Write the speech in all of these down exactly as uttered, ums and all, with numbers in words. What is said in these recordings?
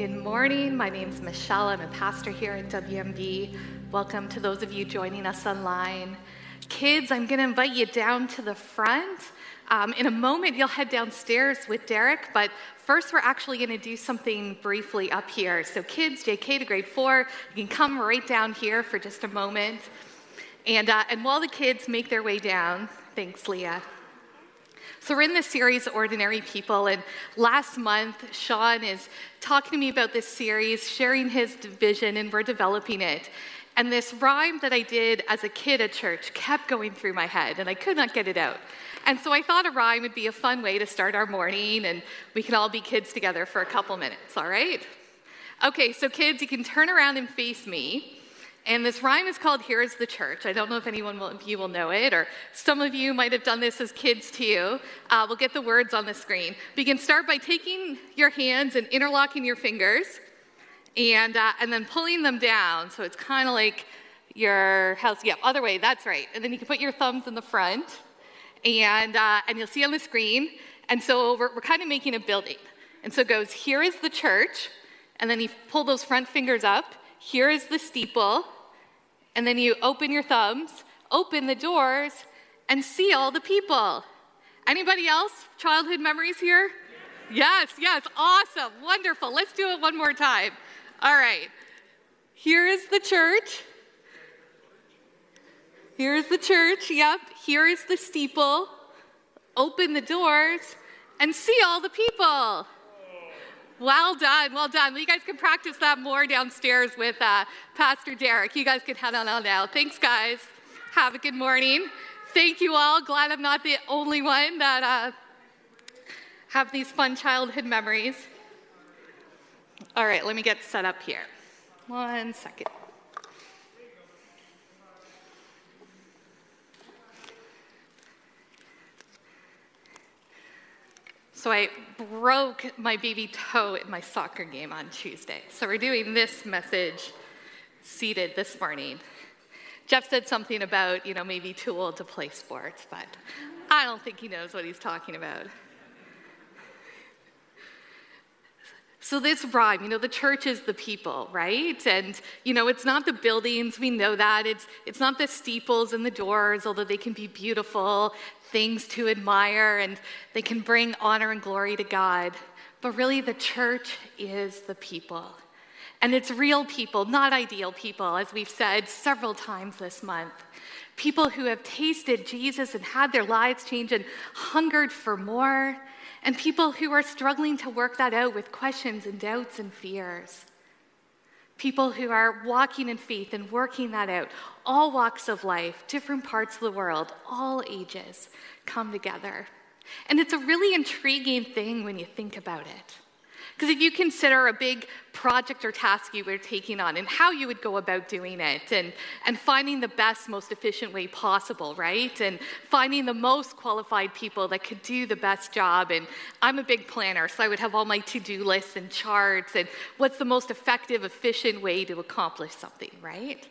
Good morning. My name is Michelle. I'm a pastor here at W M B. Welcome to those of you joining us online. Kids, I'm going to invite you down to the front. Um, in a moment, you'll head downstairs with Derek, but first we're actually going to do something briefly up here. So kids, J K to grade four, you can come right down here for just a moment. And, uh, and while the kids make their way down, thanks, Leah. So we're in this series, Ordinary People, and last month, Sean is talking to me about this series, sharing his vision, and we're developing it. And this rhyme that I did as a kid at church kept going through my head, and I could not get it out. And so I thought a rhyme would be a fun way to start our morning, and we can all be kids together for a couple minutes, all right? Okay, so kids, you can turn around and face me. And this rhyme is called Here is the Church. I don't know if anyone of you will know it, or some of you might have done this as kids too. Uh, we'll get the words on the screen. But you can start by taking your hands and interlocking your fingers, and uh, and then pulling them down. So it's kind of like your house. Yeah, other way, that's right. And then you can put your thumbs in the front, and uh, and you'll see on the screen. And so we're, we're kind of making a building. And so it goes, here is the church, and then you pull those front fingers up. Here is the steeple, and then you open your thumbs, open the doors, and see all the people. Anybody else? Childhood memories here? Yes, yes, awesome, wonderful. Let's do it one more time. All right. Here is the church. Here is the church, yep. Here is the steeple. Open the doors, and see all the people. Well done, well done. Well, you guys can practice that more downstairs with uh, Pastor Derek. You guys can head on out now. Thanks, guys. Have a good morning. Thank you all. Glad I'm not the only one that uh, have these fun childhood memories. All right, let me get set up here. One second. So I broke my baby toe in my soccer game on Tuesday. So we're doing this message seated this morning. Jeff said something about, you know, maybe too old to play sports, but I don't think he knows what he's talking about. So this rhyme, you know, the church is the people, right? And, you know, it's not the buildings, we know that. It's it's not the steeples and the doors, although they can be beautiful things to admire and they can bring honor and glory to God. But really, the church is the people. And it's real people, not ideal people, as we've said several times this month. People who have tasted Jesus and had their lives changed and hungered for more. And people who are struggling to work that out with questions and doubts and fears. People who are walking in faith and working that out. All walks of life, different parts of the world, all ages come together. And it's a really intriguing thing when you think about it. Because if you consider a big project or task you were taking on and how you would go about doing it and, and finding the best, most efficient way possible, right? And finding the most qualified people that could do the best job. And I'm a big planner, so I would have all my to-do lists and charts and what's the most effective, efficient way to accomplish something, right?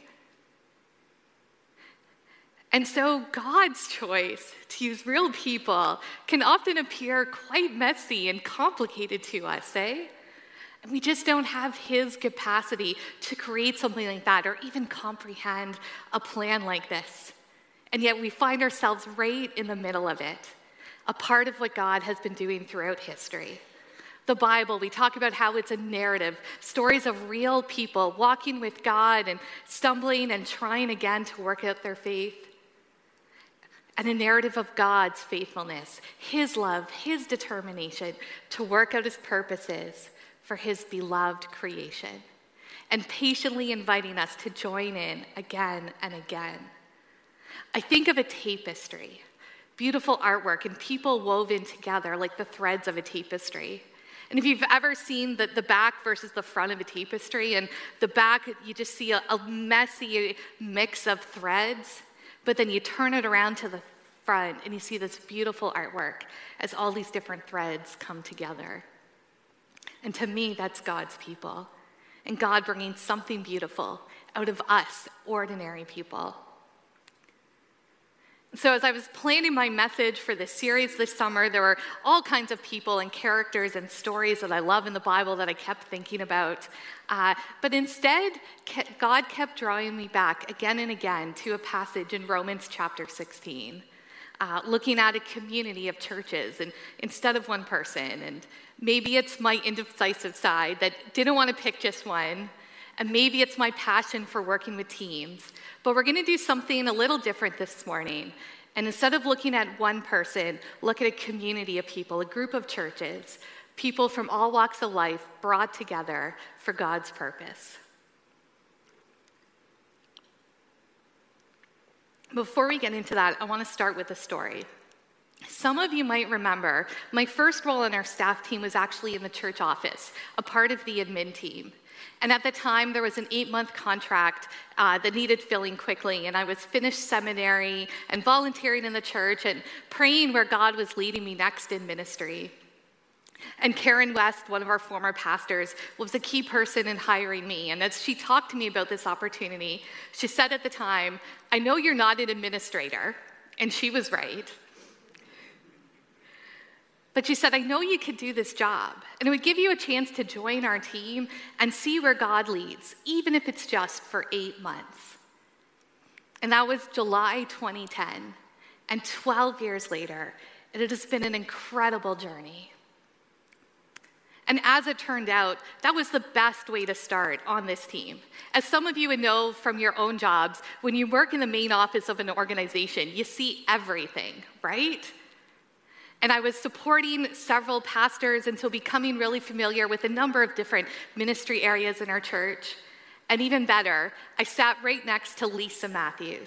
And so God's choice to use real people can often appear quite messy and complicated to us, eh? And we just don't have his capacity to create something like that or even comprehend a plan like this. And yet we find ourselves right in the middle of it, a part of what God has been doing throughout history. The Bible, we talk about how it's a narrative, stories of real people walking with God and stumbling and trying again to work out their faith. And a narrative of God's faithfulness, his love, his determination to work out his purposes for his beloved creation, and patiently inviting us to join in again and again. I think of a tapestry, beautiful artwork and people woven together like the threads of a tapestry. And if you've ever seen the, the back versus the front of a tapestry, and the back, you just see a, a messy mix of threads. But then you turn it around to the front and you see this beautiful artwork as all these different threads come together. And to me, that's God's people. And God bringing something beautiful out of us, ordinary people. So as I was planning my message for this series this summer, there were all kinds of people and characters and stories that I love in the Bible that I kept thinking about. Uh, but instead, God kept drawing me back again and again to a passage in Romans chapter sixteen, uh, looking at a community of churches and instead of one person. And maybe it's my indecisive side that didn't want to pick just one. And maybe it's my passion for working with teams. But we're going to do something a little different this morning. And instead of looking at one person, look at a community of people, a group of churches, people from all walks of life brought together for God's purpose. Before we get into that, I want to start with a story. Some of you might remember my first role on our staff team was actually in the church office, a part of the admin team. And at the time, there was an eight-month contract uh, that needed filling quickly, and I was finished seminary and volunteering in the church and praying where God was leading me next in ministry. And Karen West, one of our former pastors, was a key person in hiring me. And as she talked to me about this opportunity, she said at the time, "I know you're not an administrator," and she was right. But she said, "I know you could do this job, and it would give you a chance to join our team and see where God leads, even if it's just for eight months. And that was July twenty ten, and twelve years later, it has been an incredible journey. And as it turned out, that was the best way to start on this team. As some of you would know from your own jobs, when you work in the main office of an organization, you see everything, right? And I was supporting several pastors and so becoming really familiar with a number of different ministry areas in our church. And even better, I sat right next to Lisa Matthews.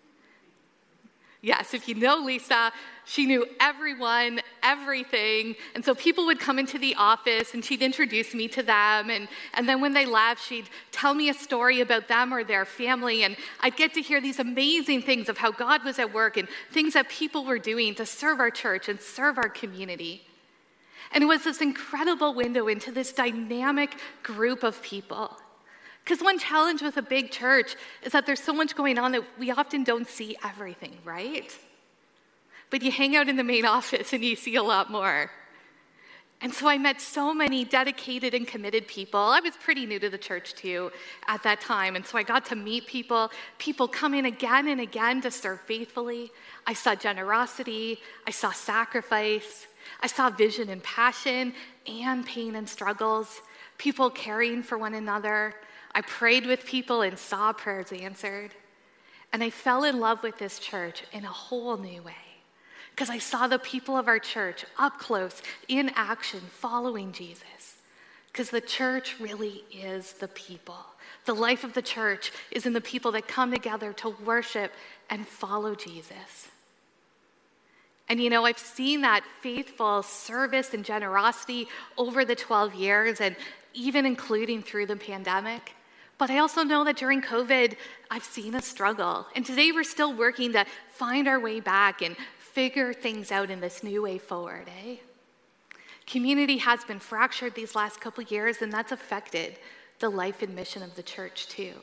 Yes, if you know Lisa, she knew everyone, everything. And so people would come into the office and she'd introduce me to them. And, and then when they left, she'd tell me a story about them or their family. And I'd get to hear these amazing things of how God was at work and things that people were doing to serve our church and serve our community. And it was this incredible window into this dynamic group of people. Because one challenge with a big church is that there's so much going on that we often don't see everything, right? But you hang out in the main office and you see a lot more. And so I met so many dedicated and committed people. I was pretty new to the church too at that time. And so I got to meet people, people coming again and again to serve faithfully. I saw generosity, I saw sacrifice, I saw vision and passion and pain and struggles, people caring for one another. I prayed with people and saw prayers answered. And I fell in love with this church in a whole new way because I saw the people of our church up close in action following Jesus. Because the church really is the people. The life of the church is in the people that come together to worship and follow Jesus. And you know, I've seen that faithful service and generosity over the twelve years and even including through the pandemic. But I also know that during COVID, I've seen a struggle. And today we're still working to find our way back and figure things out in this new way forward, eh? Community has been fractured these last couple years, and that's affected the life and mission of the church too.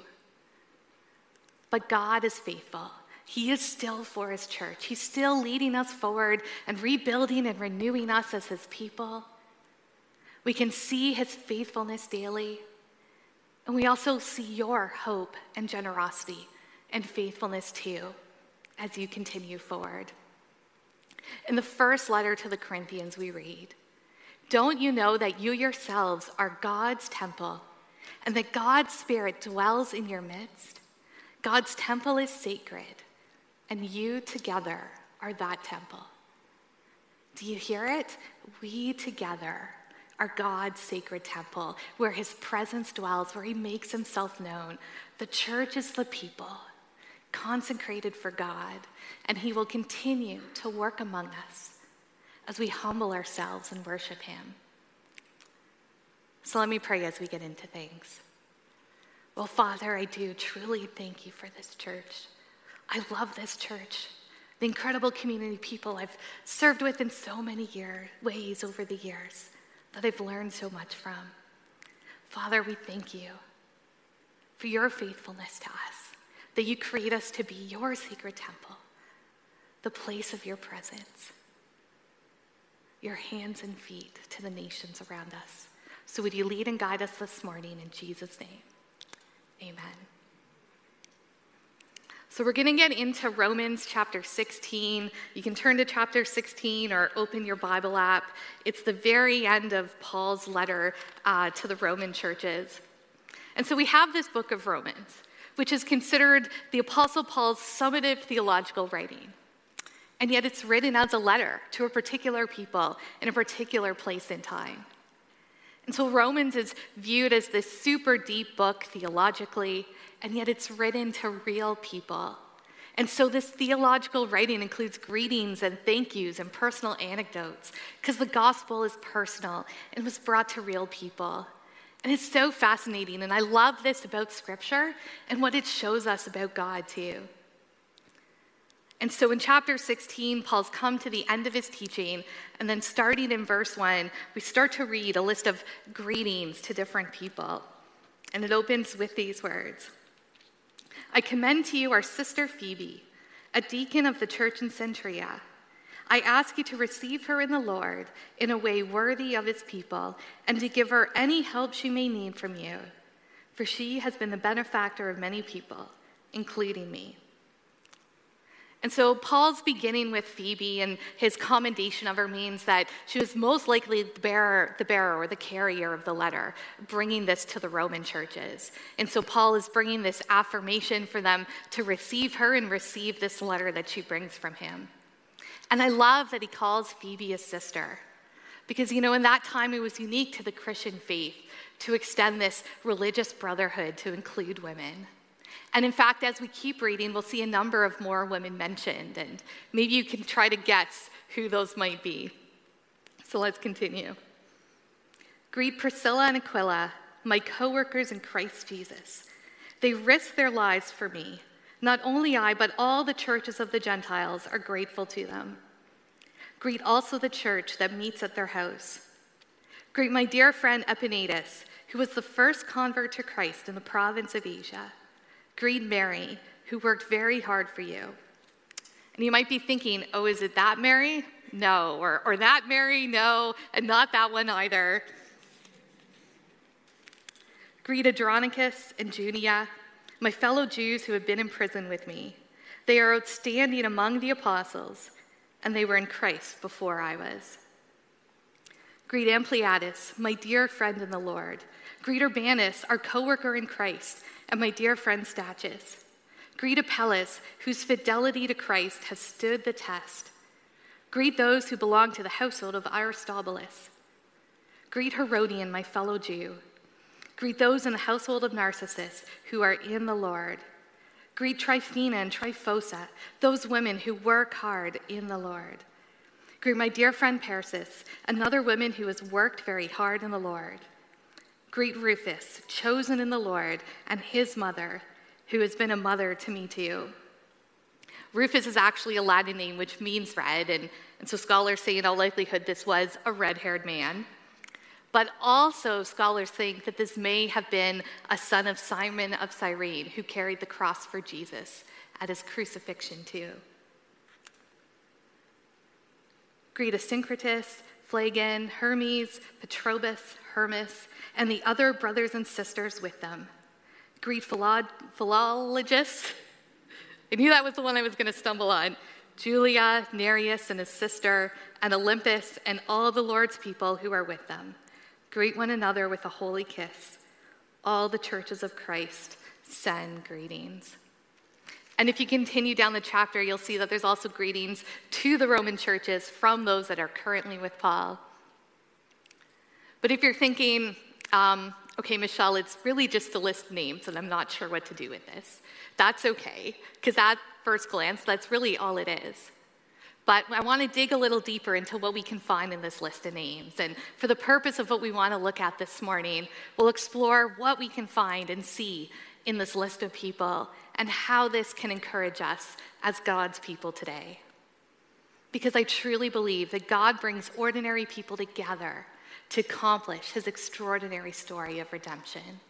But God is faithful. He is still for his church. He's still leading us forward and rebuilding and renewing us as his people. We can see his faithfulness daily. And we also see your hope and generosity and faithfulness too as you continue forward. In the first letter to the Corinthians, we read, "Don't you know that you yourselves are God's temple and that God's Spirit dwells in your midst? God's temple is sacred, and you together are that temple." Do you hear it? We together are God's sacred temple, where his presence dwells, where he makes himself known. The church is the people, consecrated for God, and he will continue to work among us as we humble ourselves and worship him. So let me pray as we get into things. Well, Father, I do truly thank you for this church. I love this church, the incredible community of people I've served with in so many year, ways over the years that I've learned so much from. Father, we thank you for your faithfulness to us, that you create us to be your sacred temple, the place of your presence, your hands and feet to the nations around us. So would you lead and guide us this morning in Jesus' name? Amen. So we're going to get into Romans chapter sixteen. You can turn to chapter sixteen or open your Bible app. It's the very end of Paul's letter uh, to the Roman churches. And so we have this book of Romans, which is considered the Apostle Paul's summative theological writing. And yet it's written as a letter to a particular people in a particular place in time. And so Romans is viewed as this super deep book theologically, and yet it's written to real people. And so this theological writing includes greetings and thank yous and personal anecdotes, because the gospel is personal and was brought to real people. And it's so fascinating, and I love this about Scripture and what it shows us about God too. And so in chapter sixteen, Paul's come to the end of his teaching, and then starting in verse one, we start to read a list of greetings to different people. And it opens with these words. I commend to you our sister Phoebe, a deacon of the church in Cenchrea. I ask you to receive her in the Lord in a way worthy of his people, and to give her any help she may need from you, for she has been the benefactor of many people, including me. And so Paul's beginning with Phoebe, and his commendation of her means that she was most likely the bearer, the bearer or the carrier of the letter, bringing this to the Roman churches. And so Paul is bringing this affirmation for them to receive her and receive this letter that she brings from him. And I love that he calls Phoebe a sister, because, you know, in that time it was unique to the Christian faith to extend this religious brotherhood to include women. And in fact, as we keep reading, we'll see a number of more women mentioned, and maybe you can try to guess who those might be. So let's continue. Greet Priscilla and Aquila, my co-workers in Christ Jesus. They risked their lives for me. Not only I, but all the churches of the Gentiles are grateful to them. Greet also the church that meets at their house. Greet my dear friend Epaenetus, who was the first convert to Christ in the province of Asia. Greet Mary, who worked very hard for you. And you might be thinking, oh, is it that Mary? No. Or, or that Mary? No. And not that one either. Greet Andronicus and Junia, my fellow Jews who have been in prison with me. They are outstanding among the apostles, and they were in Christ before I was. Greet Ampliatus, my dear friend in the Lord. Greet Urbanus, our co-worker in Christ, and my dear friend Stachys. Greet Apelles, whose fidelity to Christ has stood the test. Greet those who belong to the household of Aristobulus. Greet Herodian, my fellow Jew. Greet those in the household of Narcissus who are in the Lord. Greet Tryphena and Tryphosa, those women who work hard in the Lord. Greet my dear friend Persis, another woman who has worked very hard in the Lord. Greet Rufus, chosen in the Lord, and his mother, who has been a mother to me too. Rufus is actually a Latin name which means red, and, and so scholars say in all likelihood this was a red-haired man. But also scholars think that this may have been a son of Simon of Cyrene, who carried the cross for Jesus at his crucifixion too. Greet Asyncritus, Phlegon, Hermes, Patrobas, Hermas, and the other brothers and sisters with them. Greet Philod- Philologus. I knew that was the one I was going to stumble on. Julia, Nereus and his sister, and Olympus, and all the Lord's people who are with them. Greet one another with a holy kiss. All the churches of Christ send greetings. And if you continue down the chapter, you'll see that there's also greetings to the Roman churches from those that are currently with Paul. But if you're thinking, um, okay, Michelle, it's really just a list of names, and I'm not sure what to do with this, that's okay, because at first glance, that's really all it is. But I want to dig a little deeper into what we can find in this list of names. And for the purpose of what we want to look at this morning, we'll explore what we can find and see in this list of people and how this can encourage us as God's people today. Because I truly believe that God brings ordinary people together to accomplish his extraordinary story of redemption.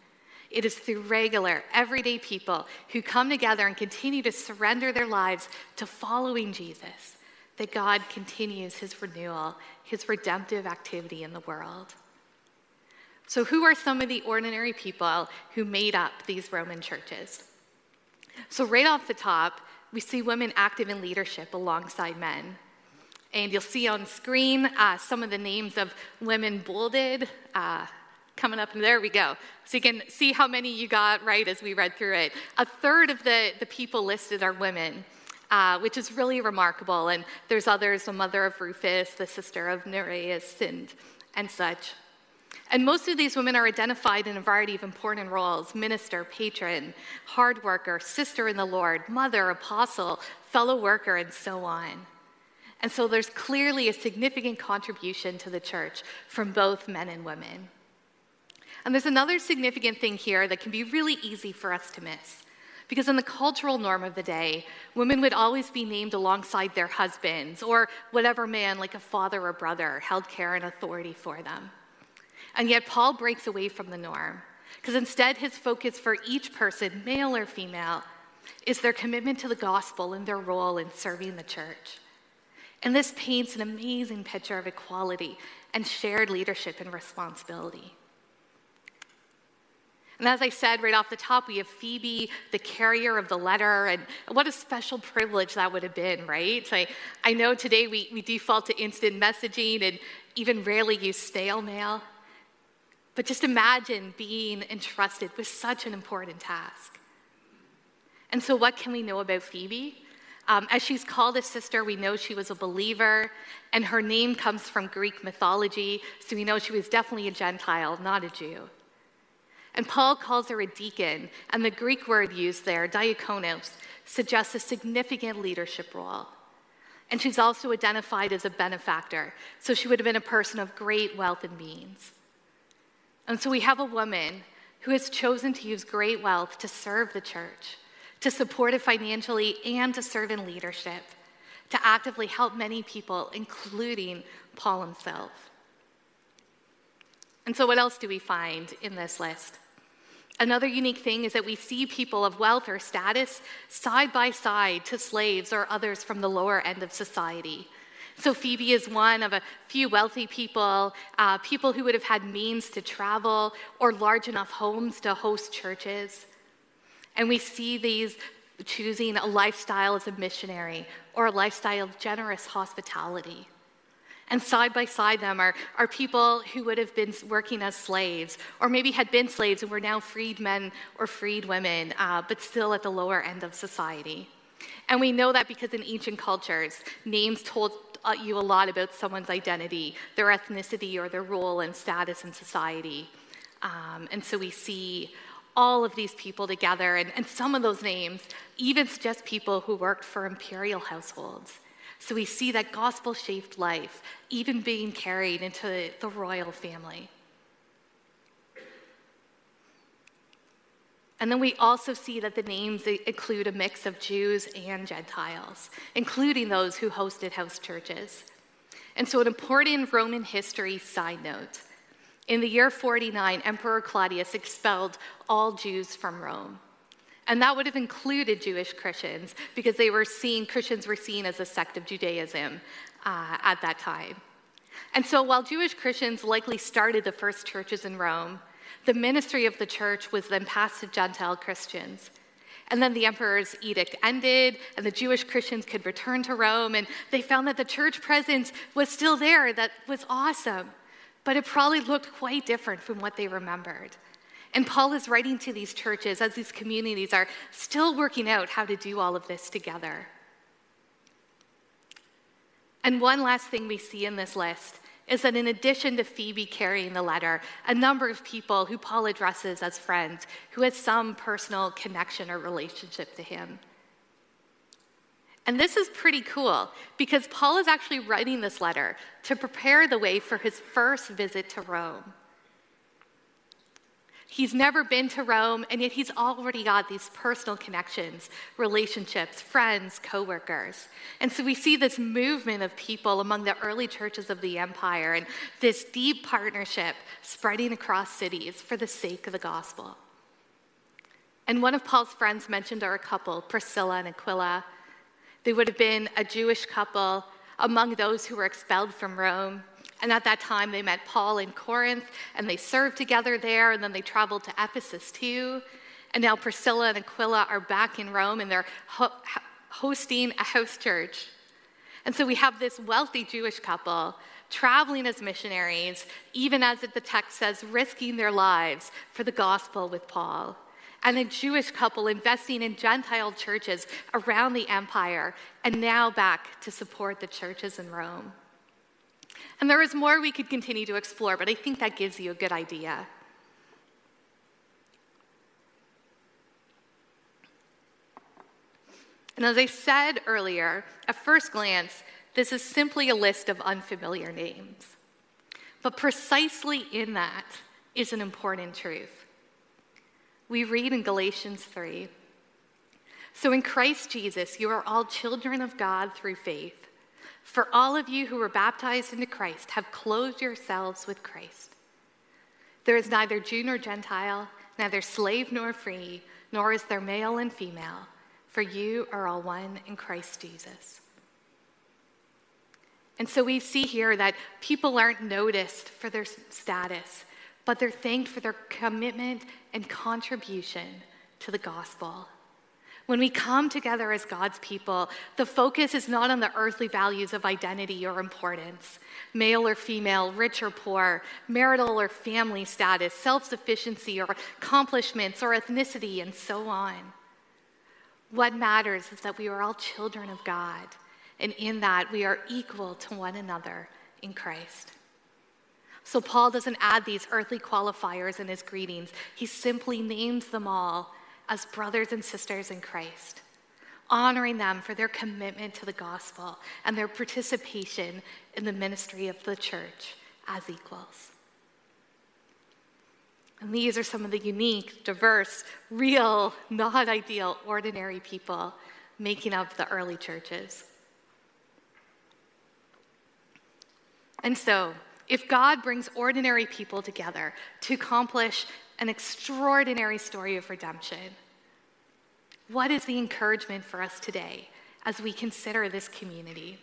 It is through regular, everyday people who come together and continue to surrender their lives to following Jesus that God continues his renewal, his redemptive activity in the world. So who are some of the ordinary people who made up these Roman churches? So right off the top, we see women active in leadership alongside men. And you'll see on screen uh, some of the names of women bolded, uh, coming up, and there we go. So you can see how many you got right as we read through it. A third of the, the people listed are women, uh, which is really remarkable. And there's others, the mother of Rufus, the sister of Nereus, and, and such. And most of these women are identified in a variety of important roles: minister, patron, hard worker, sister in the Lord, mother, apostle, fellow worker, and so on. And so there's clearly a significant contribution to the church from both men and women. And there's another significant thing here that can be really easy for us to miss. Because in the cultural norm of the day, women would always be named alongside their husbands or whatever man, like a father or brother, held care and authority for them. And yet Paul breaks away from the norm, because instead his focus for each person, male or female, is their commitment to the gospel and their role in serving the church. And this paints an amazing picture of equality and shared leadership and responsibility. And as I said right off the top, we have Phoebe, the carrier of the letter, and what a special privilege that would have been, right? I, I know today we, we default to instant messaging and even rarely use snail mail, but just imagine being entrusted with such an important task. And so what can we know about Phoebe? Um, as she's called a sister, we know she was a believer, and her name comes from Greek mythology, so we know she was definitely a Gentile, not a Jew. And Paul calls her a deacon, and the Greek word used there, diakonos, suggests a significant leadership role. And she's also identified as a benefactor, so she would have been a person of great wealth and means. And so we have a woman who has chosen to use great wealth to serve the church, to support it financially, and to serve in leadership, to actively help many people, including Paul himself. And so what else do we find in this list? Another unique thing is that we see people of wealth or status side by side to slaves or others from the lower end of society. So Phoebe is one of a few wealthy people, uh, people who would have had means to travel or large enough homes to host churches. And we see these choosing a lifestyle as a missionary or a lifestyle of generous hospitality. And side by side them are, are people who would have been working as slaves, or maybe had been slaves and were now freed men or freed women, uh, but still at the lower end of society. And we know that because in ancient cultures, names told uh, you a lot about someone's identity, their ethnicity, or their role and status in society. Um, and so we see all of these people together, and, and some of those names even suggest people who worked for imperial households. So we see that gospel-shaped life even being carried into the royal family. And then we also see that the names include a mix of Jews and Gentiles, including those who hosted house churches. And so an important Roman history side note: in the year forty-nine, Emperor Claudius expelled all Jews from Rome. And that would have included Jewish Christians, because they were seen, Christians were seen as a sect of Judaism uh, at that time. And so while Jewish Christians likely started the first churches in Rome, the ministry of the church was then passed to Gentile Christians. And then the emperor's edict ended, and the Jewish Christians could return to Rome, and they found that the church presence was still there. That was awesome. But it probably looked quite different from what they remembered. And Paul is writing to these churches as these communities are still working out how to do all of this together. And one last thing we see in this list is that in addition to Phoebe carrying the letter, a number of people who Paul addresses as friends, who has some personal connection or relationship to him. And this is pretty cool, because Paul is actually writing this letter to prepare the way for his first visit to Rome. He's never been to Rome, and yet he's already got these personal connections, relationships, friends, coworkers. And so we see this movement of people among the early churches of the empire, and this deep partnership spreading across cities for the sake of the gospel. And one of Paul's friends mentioned our couple, Priscilla and Aquila. They would have been a Jewish couple among those who were expelled from Rome. And at that time, they met Paul in Corinth, and they served together there, and then they traveled to Ephesus too. And now Priscilla and Aquila are back in Rome, and they're ho- hosting a house church. And so we have this wealthy Jewish couple traveling as missionaries, even as the text says, risking their lives for the gospel with Paul. And a Jewish couple investing in Gentile churches around the empire, and now back to support the churches in Rome. And there is more we could continue to explore, but I think that gives you a good idea. And as I said earlier, at first glance, this is simply a list of unfamiliar names. But precisely in that is an important truth. We read in Galatians three, "So in Christ Jesus, you are all children of God through faith. For all of you who were baptized into Christ have clothed yourselves with Christ. There is neither Jew nor Gentile, neither slave nor free, nor is there male and female, for you are all one in Christ Jesus." And so we see here that people aren't noticed for their status, but they're thanked for their commitment and contribution to the gospel. When we come together as God's people, the focus is not on the earthly values of identity or importance, male or female, rich or poor, marital or family status, self-sufficiency or accomplishments or ethnicity, and so on. What matters is that we are all children of God, and in that we are equal to one another in Christ. So Paul doesn't add these earthly qualifiers in his greetings. He simply names them all as brothers and sisters in Christ, honoring them for their commitment to the gospel and their participation in the ministry of the church as equals. And these are some of the unique, diverse, real, not ideal, ordinary people making up the early churches. And so, if God brings ordinary people together to accomplish an extraordinary story of redemption, what is the encouragement for us today as we consider this community?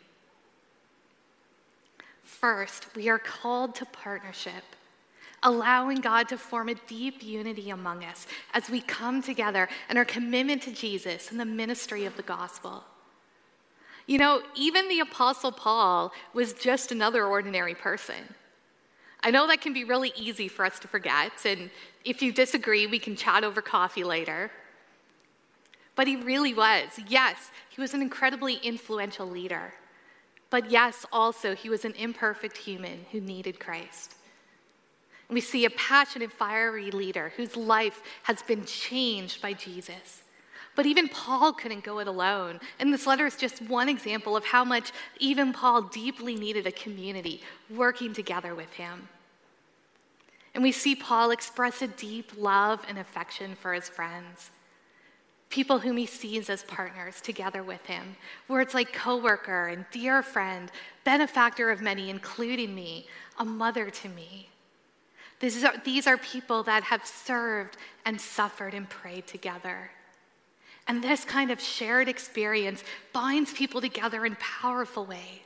First, we are called to partnership, allowing God to form a deep unity among us as we come together in our commitment to Jesus and the ministry of the gospel. You know, even the Apostle Paul was just another ordinary person. I know that can be really easy for us to forget, and if you disagree, we can chat over coffee later. But he really was. Yes, he was an incredibly influential leader. But yes, also, he was an imperfect human who needed Christ. And we see a passionate, fiery leader whose life has been changed by Jesus. But even Paul couldn't go it alone. And this letter is just one example of how much even Paul deeply needed a community working together with him. And we see Paul express a deep love and affection for his friends, people whom he sees as partners together with him. Words like coworker and dear friend, benefactor of many, including me, a mother to me. These are, these are people that have served and suffered and prayed together. And this kind of shared experience binds people together in powerful ways.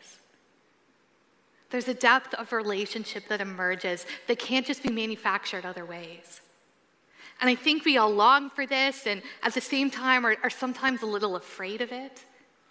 There's a depth of relationship that emerges that can't just be manufactured other ways. And I think we all long for this, and at the same time are, are sometimes a little afraid of it.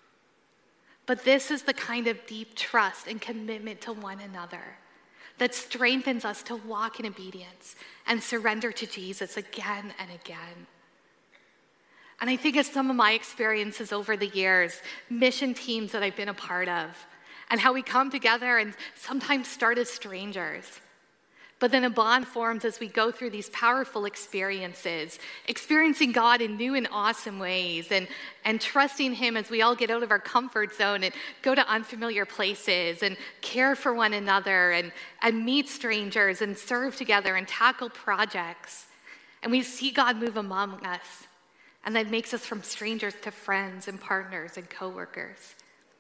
But this is the kind of deep trust and commitment to one another that strengthens us to walk in obedience and surrender to Jesus again and again. And I think of some of my experiences over the years, mission teams that I've been a part of, and how we come together and sometimes start as strangers. But then a bond forms as we go through these powerful experiences, experiencing God in new and awesome ways, and, and trusting him as we all get out of our comfort zone and go to unfamiliar places and care for one another and, and meet strangers and serve together and tackle projects. And we see God move among us. And that makes us from strangers to friends and partners and coworkers.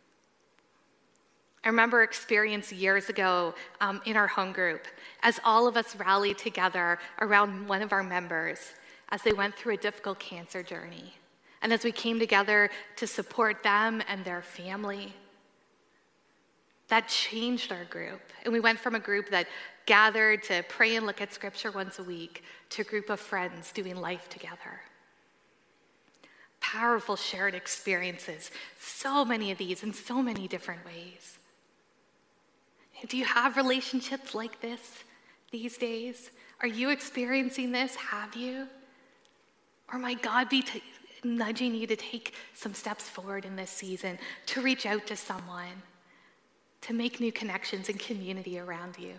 I remember experience years ago um, in our home group as all of us rallied together around one of our members as they went through a difficult cancer journey, and as we came together to support them and their family. That changed our group, and we went from a group that gathered to pray and look at scripture once a week to a group of friends doing life together. Powerful shared experiences, so many of these in so many different ways. Do you have relationships like this these days? Are you experiencing this? Have you? Or might God be t- nudging you to take some steps forward in this season, to reach out to someone, to make new connections and community around you?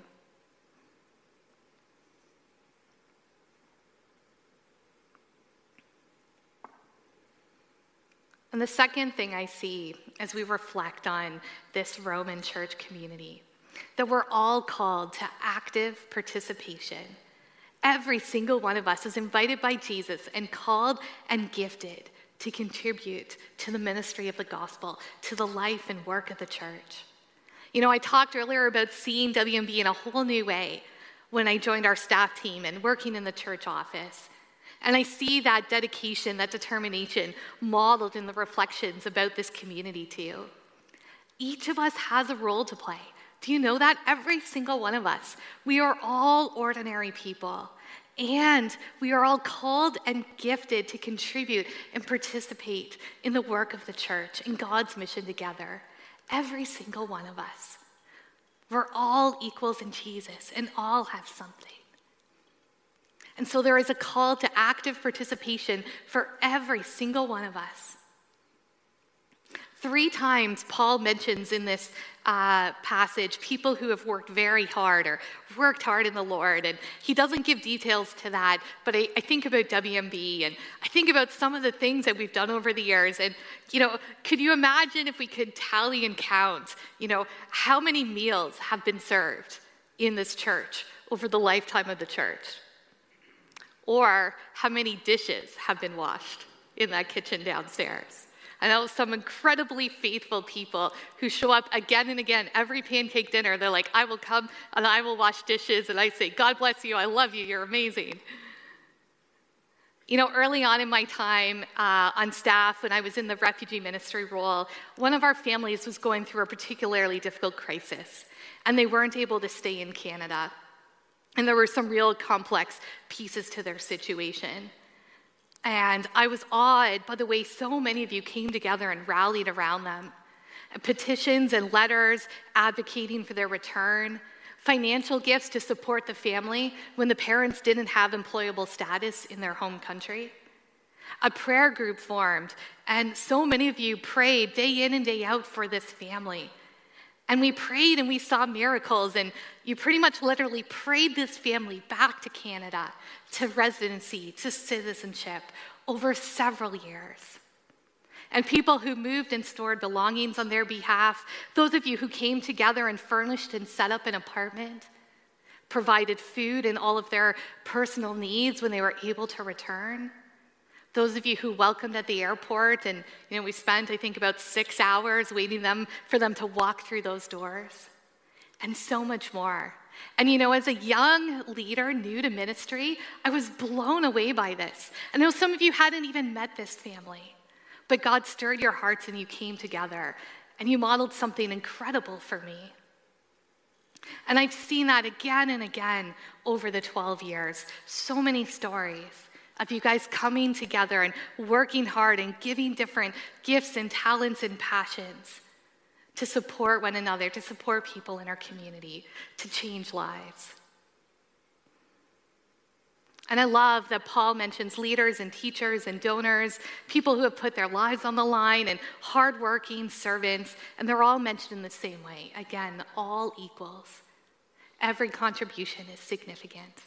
And the second thing I see as we reflect on this Roman church community, that we're all called to active participation. Every single one of us is invited by Jesus and called and gifted to contribute to the ministry of the gospel, to the life and work of the church. You know, I talked earlier about seeing W M B in a whole new way when I joined our staff team and working in the church office. And I see that dedication, that determination modeled in the reflections about this community too. Each of us has a role to play. Do you know that? Every single one of us. We are all ordinary people. And we are all called and gifted to contribute and participate in the work of the church, in God's mission together. Every single one of us. We're all equals in Jesus and all have something. And so there is a call to active participation for every single one of us. Three times Paul mentions in this uh, passage people who have worked very hard or worked hard in the Lord. And he doesn't give details to that, but I, I think about W M B and I think about some of the things that we've done over the years. And, you know, could you imagine if we could tally and count, you know, how many meals have been served in this church over the lifetime of the church? Or how many dishes have been washed in that kitchen downstairs? I know some incredibly faithful people who show up again and again, every pancake dinner. They're like, I will come and I will wash dishes. And I say, God bless you. I love you. You're amazing. You know, early on in my time uh, on staff, when I was in the refugee ministry role, one of our families was going through a particularly difficult crisis, and they weren't able to stay in Canada. And there were some real complex pieces to their situation. And I was awed by the way so many of you came together and rallied around them. Petitions and letters advocating for their return, financial gifts to support the family when the parents didn't have employable status in their home country. A prayer group formed, and so many of you prayed day in and day out for this family. And we prayed and we saw miracles, and you pretty much literally prayed this family back to Canada, to residency, to citizenship over several years. And people who moved and stored belongings on their behalf, those of you who came together and furnished and set up an apartment, provided food and all of their personal needs when they were able to return. Those of you who welcomed at the airport, and you know, we spent, I think, about six hours waiting them for them to walk through those doors, and so much more. And you know, as a young leader new to ministry, I was blown away by this. I know some of you hadn't even met this family, but God stirred your hearts and you came together, and you modeled something incredible for me. And I've seen that again and again over the twelve years. So many stories of you guys coming together and working hard and giving different gifts and talents and passions to support one another, to support people in our community, to change lives. And I love that Paul mentions leaders and teachers and donors, people who have put their lives on the line, and hardworking servants, and they're all mentioned in the same way. Again, all equals. Every contribution is significant.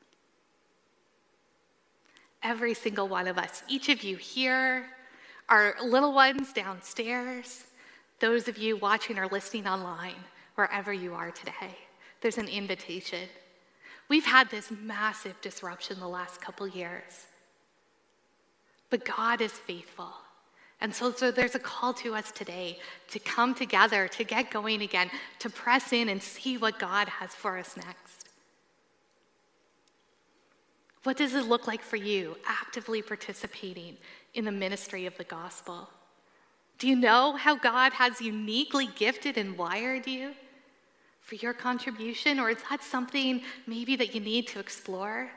Every single one of us, each of you here, our little ones downstairs, those of you watching or listening online, wherever you are today, there's an invitation. We've had this massive disruption the last couple years, but God is faithful. And so, so there's a call to us today to come together, to get going again, to press in and see what God has for us next. What does it look like for you actively participating in the ministry of the gospel? Do you know how God has uniquely gifted and wired you for your contribution? Or is that something maybe that you need to explore?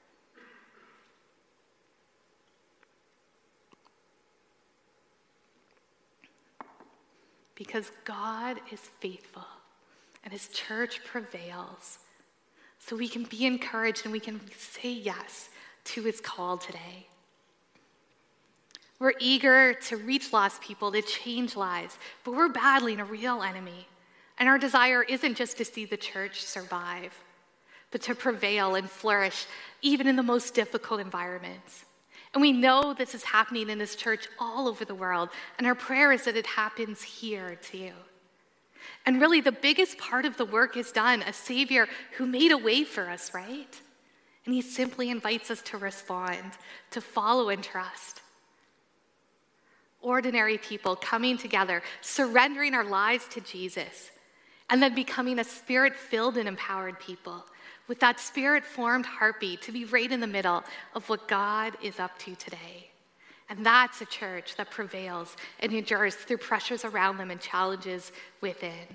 Because God is faithful and his church prevails. So we can be encouraged and we can say yes to his call today. We're eager to reach lost people, to change lives, but we're battling a real enemy. And our desire isn't just to see the church survive, but to prevail and flourish even in the most difficult environments. And we know this is happening in this church all over the world, and our prayer is that it happens here too. And really, the biggest part of the work is done, a Savior who made a way for us, right? And he simply invites us to respond, to follow and trust. Ordinary people coming together, surrendering our lives to Jesus, and then becoming a spirit-filled and empowered people with that spirit-formed heartbeat to be right in the middle of what God is up to today. And that's a church that prevails and endures through pressures around them and challenges within.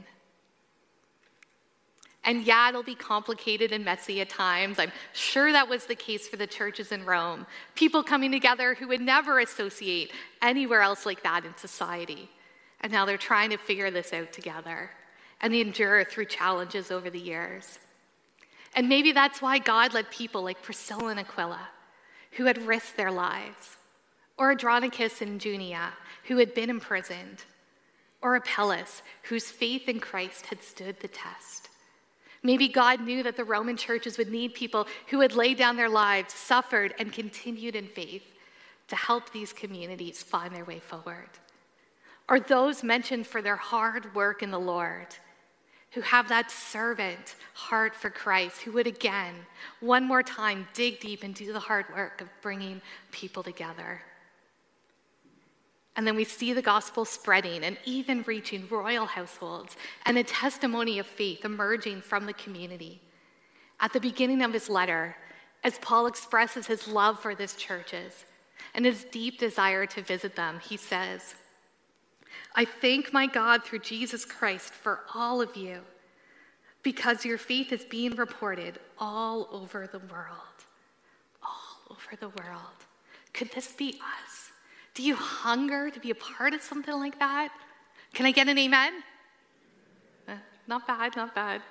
And yeah, it'll be complicated and messy at times. I'm sure that was the case for the churches in Rome. People coming together who would never associate anywhere else like that in society. And now they're trying to figure this out together and they endure through challenges over the years. And maybe that's why God led people like Priscilla and Aquila, who had risked their lives, or Andronicus and Junia, who had been imprisoned, or Apelles, whose faith in Christ had stood the test. Maybe God knew that the Roman churches would need people who had laid down their lives, suffered, and continued in faith to help these communities find their way forward. Or those mentioned for their hard work in the Lord, who have that servant heart for Christ, who would again, one more time, dig deep and do the hard work of bringing people together. And then we see the gospel spreading and even reaching royal households and a testimony of faith emerging from the community. At the beginning of his letter, as Paul expresses his love for these churches and his deep desire to visit them, he says, I thank my God through Jesus Christ for all of you, because your faith is being reported all over the world. All over the world. Could this be us? Do you hunger to be a part of something like that? Can I get an amen? Uh, not bad, not bad.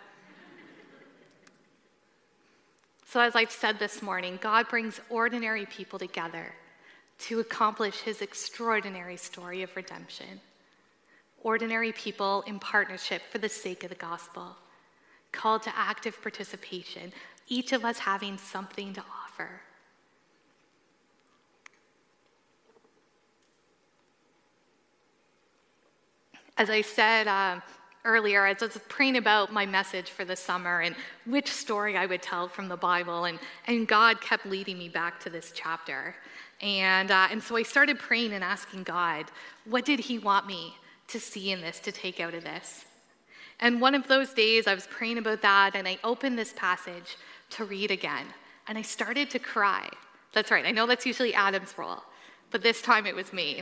So as I've said this morning, God brings ordinary people together to accomplish his extraordinary story of redemption. Ordinary people in partnership for the sake of the gospel, called to active participation, each of us having something to offer. As I said um, earlier, as I was praying about my message for the summer and which story I would tell from the Bible, and, and God kept leading me back to this chapter. And, uh, and so I started praying and asking God, what did he want me to see in this, to take out of this? And one of those days I was praying about that and I opened this passage to read again. And I started to cry. That's right, I know that's usually Adam's role, but this time it was me.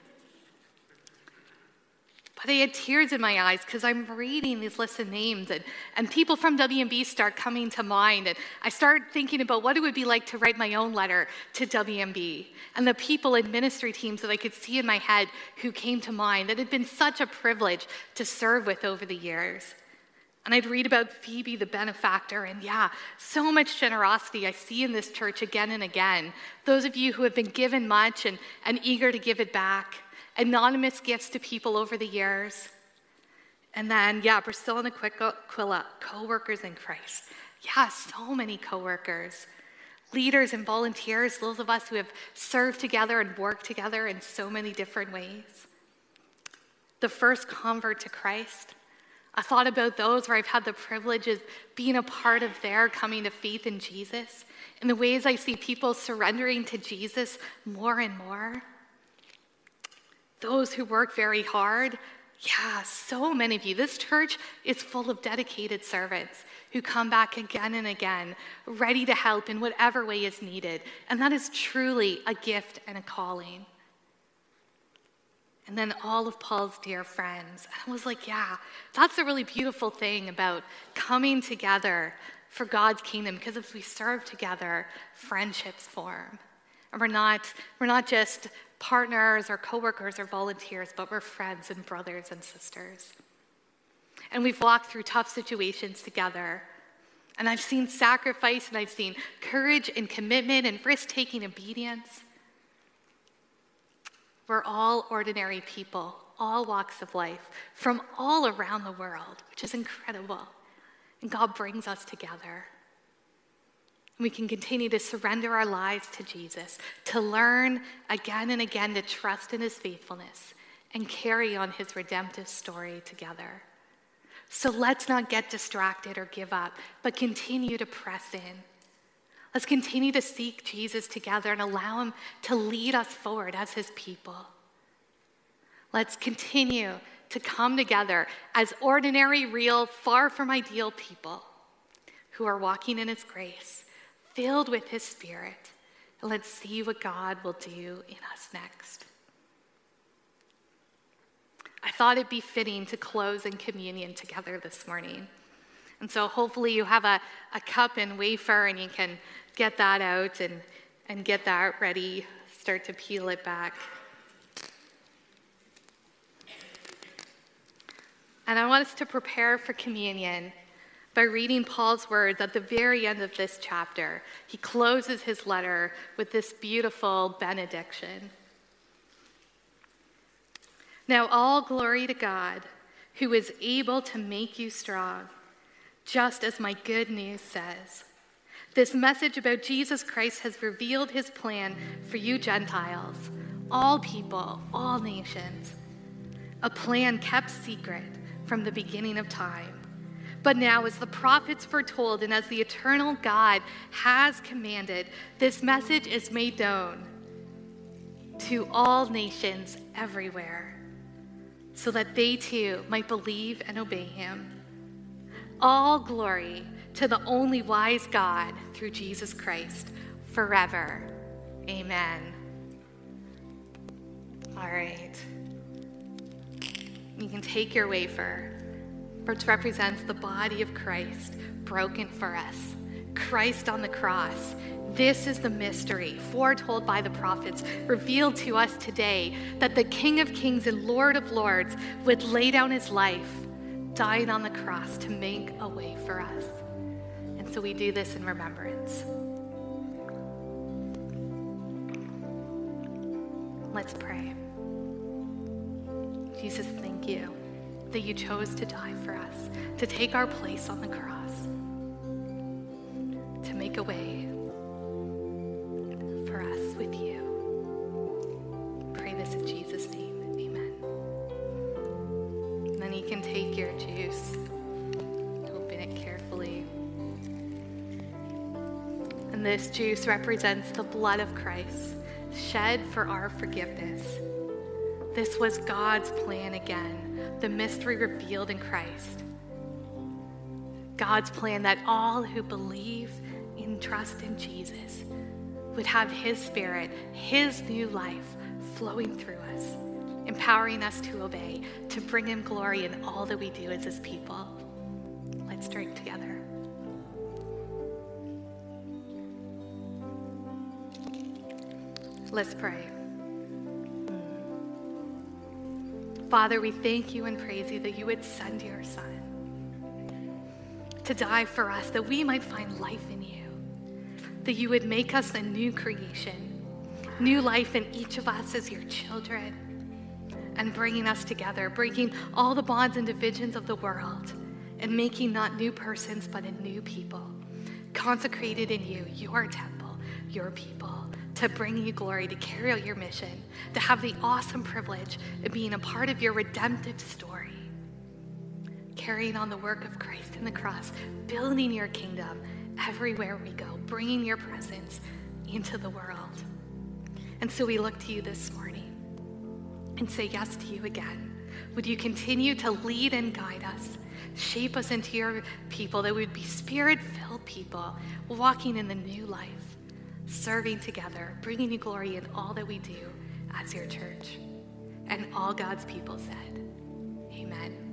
But I had tears in my eyes because I'm reading these lists of names and, and people from W M B start coming to mind. And I start thinking about what it would be like to write my own letter to W M B and the people and ministry teams that I could see in my head who came to mind that had been such a privilege to serve with over the years. And I'd read about Phoebe, the benefactor, and yeah, so much generosity I see in this church again and again. Those of you who have been given much and, and eager to give it back. Anonymous gifts to people over the years. And then, yeah, Priscilla and Aquila, co-workers in Christ. Yeah, so many co-workers. Leaders and volunteers, those of us who have served together and worked together in so many different ways. The first convert to Christ. I thought about those where I've had the privilege of being a part of their coming to faith in Jesus, in the ways I see people surrendering to Jesus more and more. Those who work very hard, yeah, so many of you. This church is full of dedicated servants who come back again and again, ready to help in whatever way is needed. And that is truly a gift and a calling. And then all of Paul's dear friends. I was like, yeah, that's a really beautiful thing about coming together for God's kingdom, because if we serve together, friendships form. And we're not, we're not just partners or coworkers or volunteers, but we're friends and brothers and sisters. And we've walked through tough situations together. And I've seen sacrifice, and I've seen courage and commitment and risk-taking obedience. We're all ordinary people, all walks of life, from all around the world, which is incredible. And God brings us together. We can continue to surrender our lives to Jesus, to learn again and again to trust in his faithfulness and carry on his redemptive story together. So let's not get distracted or give up, but continue to press in. Let's continue to seek Jesus together and allow him to lead us forward as his people. Let's continue to come together as ordinary, real, far from ideal people who are walking in his grace, filled with his Spirit. And let's see what God will do in us next. I thought it'd be fitting to close in communion together this morning. And so hopefully you have a, a cup and wafer, and you can get that out and, and get that ready, start to peel it back. And I want us to prepare for communion by reading Paul's words at the very end of this chapter. He closes his letter with this beautiful benediction. Now all glory to God, who is able to make you strong, just as my good news says. This message about Jesus Christ has revealed his plan for you Gentiles, all people, all nations, a plan kept secret from the beginning of time. But now, as the prophets foretold and as the eternal God has commanded, this message is made known to all nations everywhere, so that they too might believe and obey him. All glory to the only wise God through Jesus Christ forever. Amen. All right. You can take your wafer, which represents the body of Christ broken for us. Christ on the cross. This is the mystery foretold by the prophets, revealed to us today, that the King of Kings and Lord of Lords would lay down his life, dying on the cross to make a way for us. And so we do this in remembrance. Let's pray. Jesus, thank you that you chose to die for us, to take our place on the cross, to make a way for us with you. Pray this in Jesus' name. Amen. And then you can take your juice, open it carefully. And this juice represents the blood of Christ, shed for our forgiveness. This was God's plan again, the mystery revealed in Christ. God's plan that all who believe and trust in Jesus would have his Spirit, his new life flowing through us, empowering us to obey, to bring him glory in all that we do as his people. Let's drink together. Let's pray. Father, we thank you and praise you that you would send your Son to die for us, that we might find life in you, that you would make us a new creation, new life in each of us as your children, and bringing us together, breaking all the bonds and divisions of the world, and making not new persons, but a new people, consecrated in you, your temple, your people, to bring you glory, to carry out your mission, to have the awesome privilege of being a part of your redemptive story, carrying on the work of Christ in the cross, building your kingdom everywhere we go, bringing your presence into the world. And so we look to you this morning and say yes to you again. Would you continue to lead and guide us, shape us into your people, that we would be spirit-filled people, walking in the new life, serving together, bringing you glory in all that we do as your church. And all God's people said, amen.